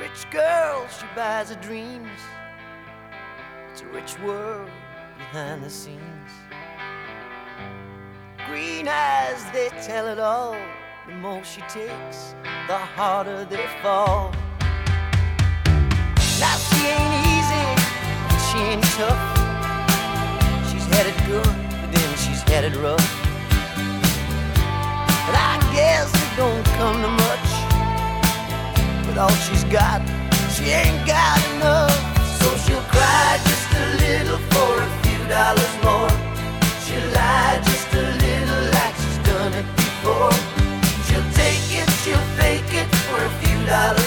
Rich girl, she buys her dreams. It's a rich world behind the scenes. Green eyes, they tell it all. The more she takes, the harder they fall. Now she ain't easy, she ain't tough. She's headed good, but then she's headed rough. But I guess it don't come to much. With all she's got, she ain't got enough. So she'll cry just a little for a few dollars more. She'll lie just a little like she's done it before. She'll take it, she'll fake it for a few dollars